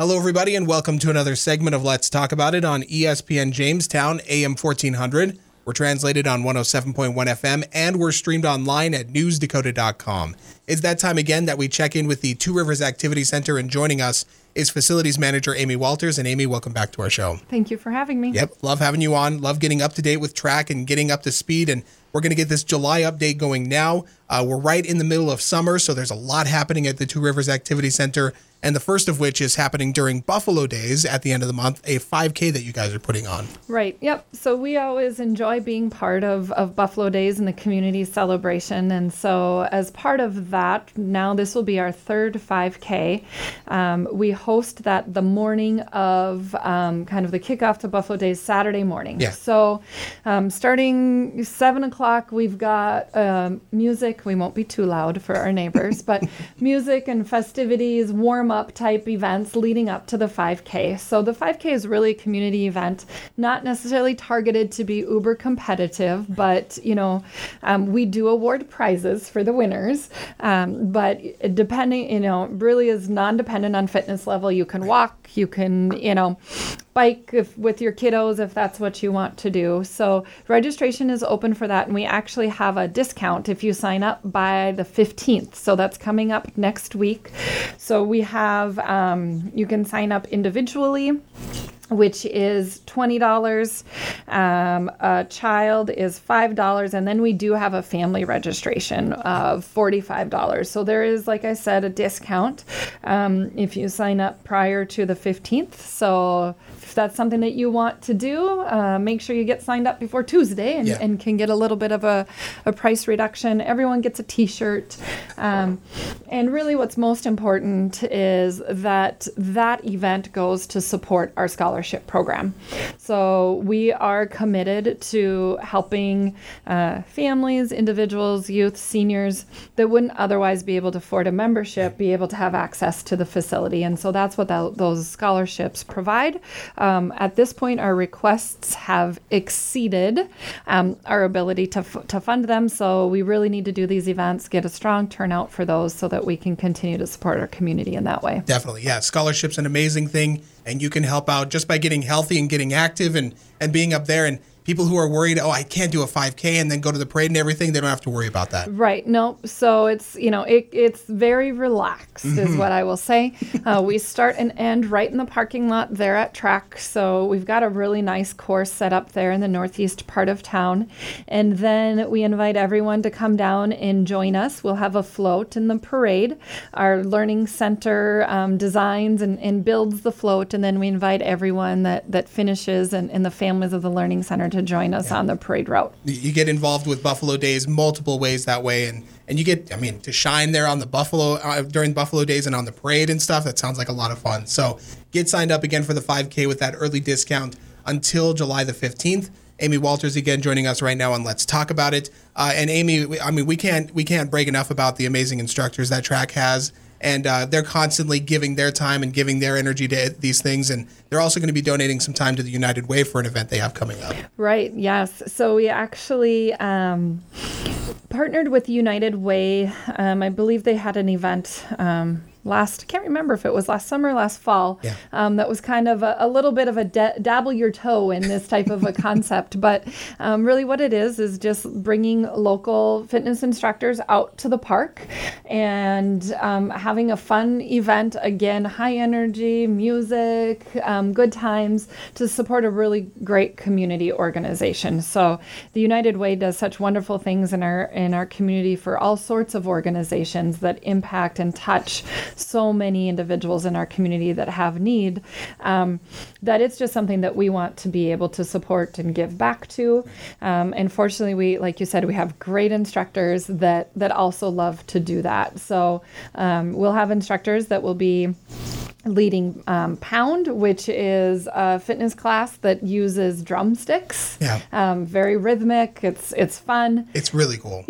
Hello, everybody, and welcome to another segment of Let's Talk About It on ESPN Jamestown, AM 1400. We're translated on 107.1 FM, and we're streamed online at newsdakota.com. It's that time again that we check in with the Two Rivers Activity Center, and joining us is Facilities Manager Amy Walters. And Amy, welcome back to our show. Thank you for having me. Yep, love having you on. Love getting up to date with track and getting up to speed. And we're going to get this July update going now. We're right in the middle of summer, so there's a lot happening at the Two Rivers Activity Center. And the first of which is happening during Buffalo Days at the end of the month, a 5K that you guys are putting on. Right. Yep. So we always enjoy being part of Buffalo Days and the community celebration. And so as part of that, now this will be our third 5K. We host that the morning of kind of the kickoff to Buffalo Days Saturday morning. Yeah. So starting 7 o'clock, we've got music. We won't be too loud for our neighbors, but music and festivities, warm up type events leading up to the 5K. So the 5K is really a community event, not necessarily targeted to be uber competitive, but we do award prizes for the winners. But depending, really is non-dependent on fitness level. You can walk, you can, bike with your kiddos if that's what you want to do. So registration is open for that, and we actually have a discount if you sign up by the 15th. So that's coming up next week. So we have, you can sign up individually, which is $20. A child is $5. And then we do have a family registration of $45. So there is, like I said, a discount if you sign up prior to the 15th. So if that's something that you want to do, make sure you get signed up before Tuesday and can get a little bit of a price reduction. Everyone gets a t-shirt. And really what's most important is that event goes to support our scholarship program. So we are committed to helping families, individuals, youth, seniors that wouldn't otherwise be able to afford a membership be able to have access to the facility. And so that's what those scholarships provide. At this point, our requests have exceeded our ability to fund them. So we really need to do these events, get a strong turnout for those so that we can continue to support our community in that way. Definitely. Yeah. Scholarship's an amazing thing, and you can help out just by getting healthy and getting active and being up there. And people who are worried, I can't do a 5K and then go to the parade and everything, they don't have to worry about that. Right. No. So it's, it's very relaxed is what I will say. We start and end right in the parking lot there at track. So we've got a really nice course set up there in the northeast part of town. And then we invite everyone to come down and join us. We'll have a float in the parade. Our learning center designs and builds the float. And then we invite everyone that finishes and the families of the learning center to join us on the parade route. You get involved with Buffalo Days multiple ways that way, and you get, to shine there on the Buffalo during Buffalo Days and on the parade and stuff. That sounds like a lot of fun. So get signed up again for the 5K with that early discount until July the 15th. Amy Walters again joining us right now on Let's Talk About It. And Amy, we can't brag enough about the amazing instructors that track has. And they're constantly giving their time and giving their energy to these things. And they're also going to be donating some time to the United Way for an event they have coming up. Right, yes. So we actually partnered with United Way. I believe they had an event I can't remember if it was last summer, last fall, that was kind of a little bit of a dabble your toe in this type of a concept. But really what it is just bringing local fitness instructors out to the park and having a fun event, again, high energy, music, good times to support a really great community organization. So the United Way does such wonderful things in our community for all sorts of organizations that impact and touch so many individuals in our community that have need, that it's just something that we want to be able to support and give back to. And fortunately, like you said, we have great instructors that also love to do that. So we'll have instructors that will be leading Pound, which is a fitness class that uses drumsticks. Yeah. Very rhythmic. It's fun. It's really cool. Yep.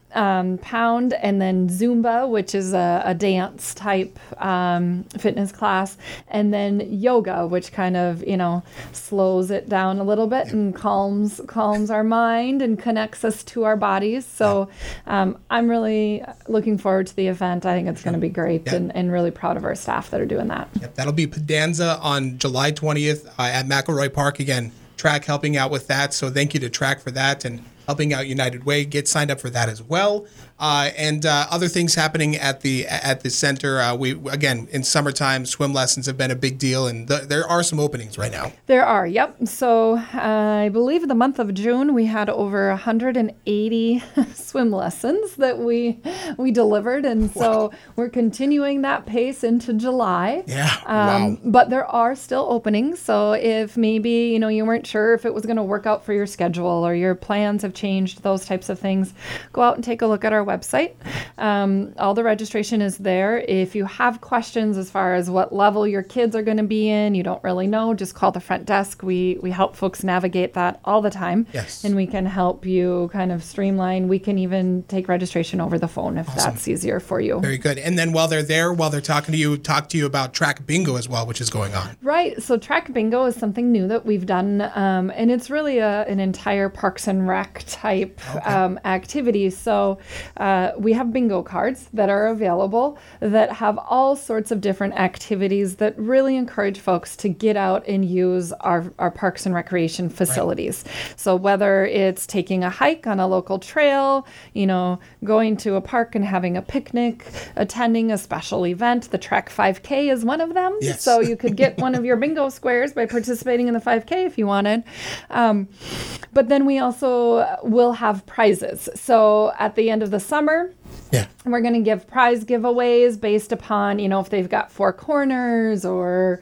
pound, and then Zumba, which is a dance type fitness class, and then yoga, which kind of, slows it down a little bit and calms our mind and connects us to our bodies. So I'm really looking forward to the event. I think it's going to be great, and really proud of our staff that are doing that. Yep, that'll be Pedanza on July 20th at McElroy Park. Again, Track helping out with that. So thank you to Track for that, and helping out United Way. Get signed up for that as well. And other things happening at the center. We again, in summertime, swim lessons have been a big deal, and there are some openings right now. There are, yep. So I believe in the month of June we had over 180 swim lessons that we delivered, and so we're continuing that pace into July. Yeah, wow. But there are still openings. So if maybe you weren't sure if it was going to work out for your schedule or your plans have changed, those types of things, go out and take a look at our website. All the registration is there. If you have questions as far as what level your kids are going to be in, you don't really know, just call the front desk. We help folks navigate that all the time. Yes. And we can help you kind of streamline. We can even take registration over the phone if that's easier for you. Very good. And then while they're talking to you, talk to you about Track Bingo as well, which is going on. Right. So Track Bingo is something new that we've done, and it's really an entire Parks and Rec type activity. So we have bingo cards that are available that have all sorts of different activities that really encourage folks to get out and use our parks and recreation facilities. Right. So whether it's taking a hike on a local trail, going to a park and having a picnic, attending a special event, the Trek 5K is one of them. Yes. So you could get one of your bingo squares by participating in the 5K if you wanted. But then we also will have prizes. So at the end of the summer, we're going to give prize giveaways based upon, if they've got 4 corners or,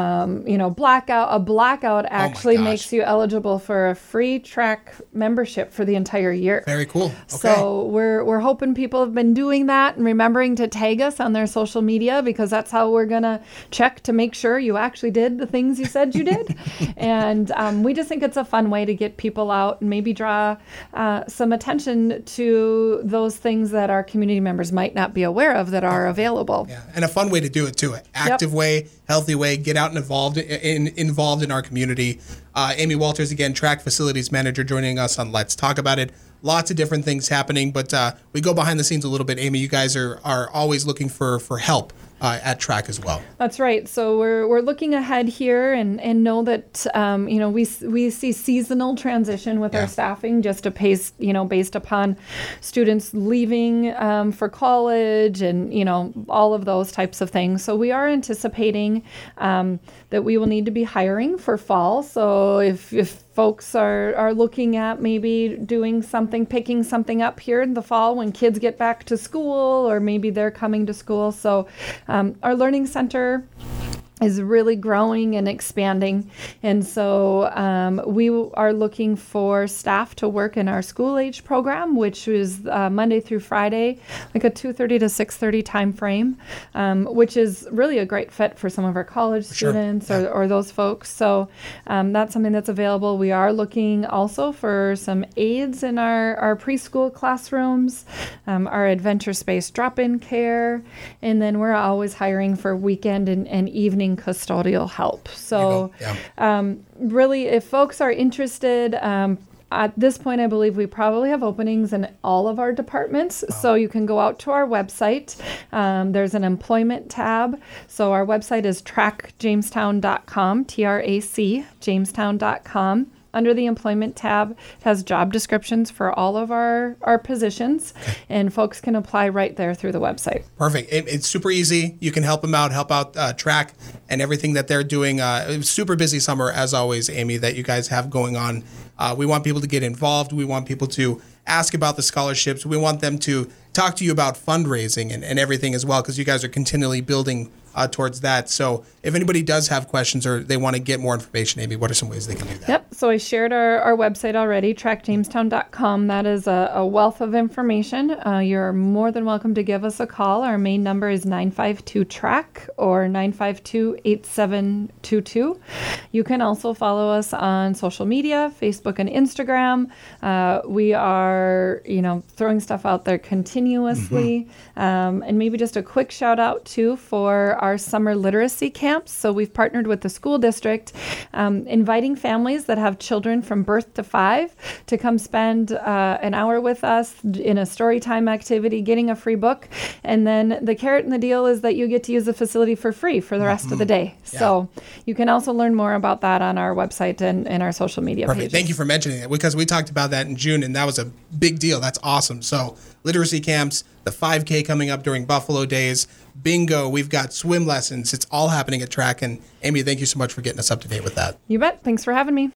blackout. A blackout actually makes you eligible for a free Track membership for the entire year. Very cool. Okay. So we're hoping people have been doing that and remembering to tag us on their social media, because that's how we're going to check to make sure you actually did the things you said you did. And we just think it's a fun way to get people out and maybe draw some attention to those things that our community members might not be aware of that are available. Yeah, and a fun way to do it too. Active way, healthy way, get out and involved in our community. Amy Walters, again, Track Facilities Manager, joining us on Let's Talk About It. Lots of different things happening, but we go behind the scenes a little bit. Amy, you guys are always looking for help at Track as well. That's right. So we're looking ahead here and know that we see seasonal transition with our staffing, just a pace based upon students leaving for college and all of those types of things. So we are anticipating that we will need to be hiring for fall. So if folks are looking at maybe picking something up here in the fall when kids get back to school, or maybe they're coming to school. So our Learning Center is really growing and expanding. And so we are looking for staff to work in our school age program, which is Monday through Friday, like a 2:30 to 6:30 time frame, which is really a great fit for some of our college students or those folks. So that's something that's available. We are looking also for some aides in our preschool classrooms, our adventure space drop-in care, and then we're always hiring for weekend and evening custodial help. So really, if folks are interested, at this point, I believe we probably have openings in all of our departments. Wow. So you can go out to our website. There's an employment tab. So our website is trackjamestown.com, TRAC, jamestown.com. Under the employment tab, it has job descriptions for all of our positions, and folks can apply right there through the website. Perfect. It's super easy. You can help out Track and everything that they're doing. Super busy summer, as always, Amy, that you guys have going on. We want people to get involved. We want people to ask about the scholarships. We want them to talk to you about fundraising and everything as well, because you guys are continually building towards that. So if anybody does have questions or they want to get more information, Amy, what are some ways they can do that? Yep. So I shared our website already, trackjamestown.com. That is a wealth of information. You're more than welcome to give us a call. Our main number is 952-TRACK or 952-8722. You can also follow us on social media, Facebook and Instagram. We are, throwing stuff out there continuously. And maybe just a quick shout out too for our summer literacy camps. So we've partnered with the school district, inviting families that have children from birth to 5 to come spend an hour with us in a story time activity, getting a free book. And then the carrot and the deal is that you get to use the facility for free for the rest of the day. Yeah. So you can also learn more about that on our website and our social media pages. Thank you for mentioning it, because we talked about that in June and that was a big deal. That's awesome. So literacy camps, the 5K coming up during Buffalo Days, bingo, we've got swim lessons. It's all happening at Track. And Amy, thank you so much for getting us up to date with that. You bet. Thanks for having me.